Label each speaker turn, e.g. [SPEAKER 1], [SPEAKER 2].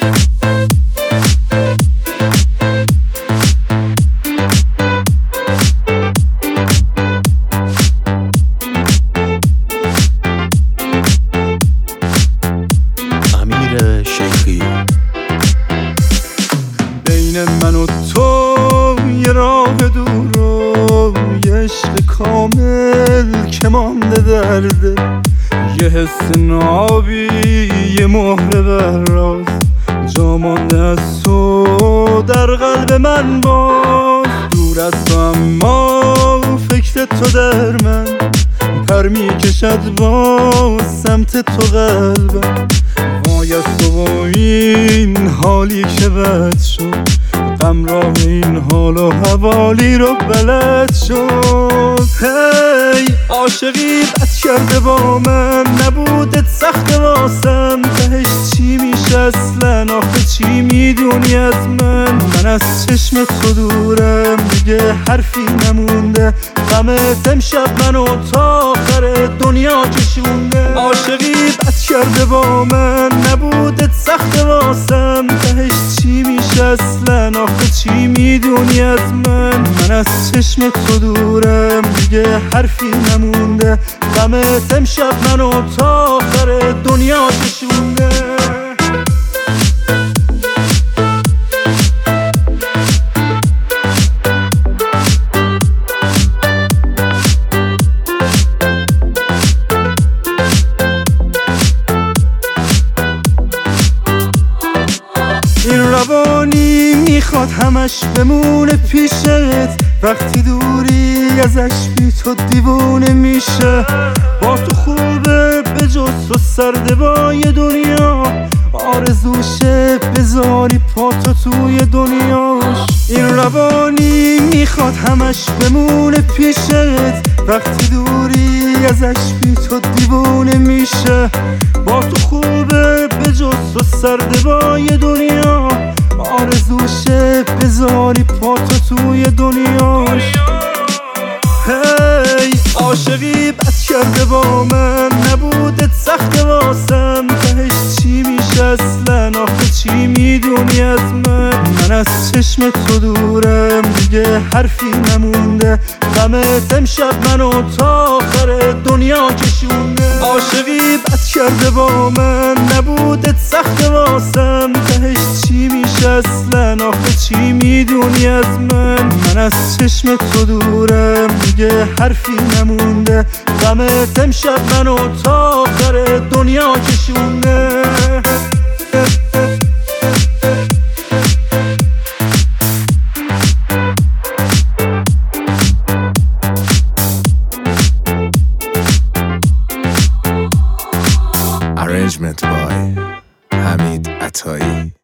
[SPEAKER 1] بین من و تو یه راه دور و یه عشق کامل که مانده درده، یه حس نابی یه مهره براز جا مانده از تو در قلب من. باز دور از تو اما فکر تو در من پر میکشد باز سمت تو قلبم. وای از تو و این حالی که بد شد، غم راه این حال و حوالی رو بلد شد. هی عاشقی بد کرده با من، نبودت سخت واسم، تهش چی میشه اصلا؟ آخه چی میدونی از من از چشم تو دورم، دیگه حرفی نمونده، غمت امشب منو تا آخر دنیا کشونده. عاشقی بد کرده با من، نبودت سخت واسم، تهش چی میشه اصلا؟ آخه چی میدونی از من از چشم تو دورم، دیگه حرفی نمونده، غمت امشب منو تا آخر دنیا کشونده. این روانی میخواد همش بمونه پیشت، وقتی دوری ازش بی تو دیوونه میشه. با تو خوبه به جز تو سرده با یه دنیا، آرزوشه بذاری پاتو توی دنیاش. این روانی میخواد همش بمونه پیشت، وقتی دوری ازش بی تو دیوونه میشه. با تو خوبه به جز تو سرده با یه دنیا، آرزوشه بذاری پاتو توی دنیاش. هی عاشقی بد کرده با من، نبودت سخت واسم، تهش چی میشه اصلا؟ آخه چی میدونی از من از چشم تو دورم، دیگه حرفی نمونده، غمت امشب منو تا آخر دنیا کشونده. عاشقی بد کرده با من، نبودت سخت واسم، تهش چی میشه اصلا؟ آخه چی میدونی از من از چشم تو دورم، دیگه حرفی نمونده، غمت امشب منو تا آخر دنیا کشونده.
[SPEAKER 2] Arrangement by Hamid Atai.